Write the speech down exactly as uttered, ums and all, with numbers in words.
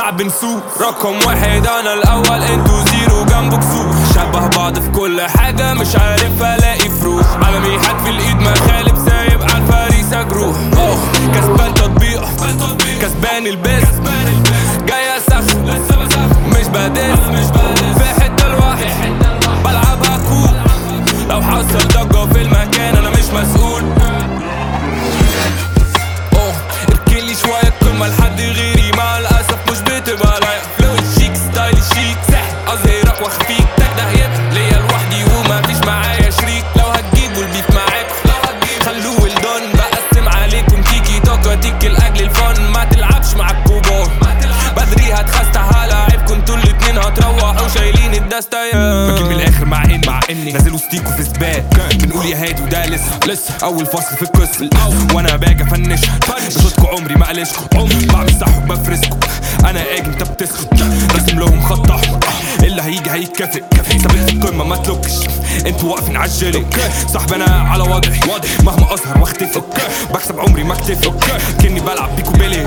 صعب نسوق. رقم واحد انا الاول انتو زيرو جنبك سوق. شبه بعض في كل حاجة مش عارف الاقي فروق. عالمي حد في الايد مخالب سايب على الفريسة جروح. اه كسبان تطبيق كسبان البس جاي اسخن مش بدس في حتة لوحدي بلعبها كوب. لو حصل ضجة في المكان انا مش مسؤول. اه اركنلي شوية الكلمة لحد غيري مع الاسف مش بتبقى لايق. فلو الشيك ستايل الشيك سحر اظهرك واخفيك تجده يبقى ليا لوحدي ومفيش معايا شريك. لو هتجيبوا البيف معاكم خلوه الدون بقسم عليكم تيكي توكا تيكي لاجل الفن. ما تلعبش مع الكبار بدري هتخستها لعبكم انتوا الاتنين هتروحوا شايلين الدستايا. بجيب من الاخر مع اني مع اني نازل وسطيكوا في سباق. بنقول يا هادي وده لسه لسه اول فصل في القصه وانا باجي افنش بصوتكوا عمري ما قلشكوا عمري بعمل صح وبفرسكوا. انا اجي انت بتسكت راسم لهم خط احمر اللي هيجي هيتكافئ. ثابت في القمه ما تلوكش انتوا واقفين عالجري. صاحبي انا على وضعي مهما اظهر واختفي بكسب عمري ما اكتفي كني بلعب بيكو بيلي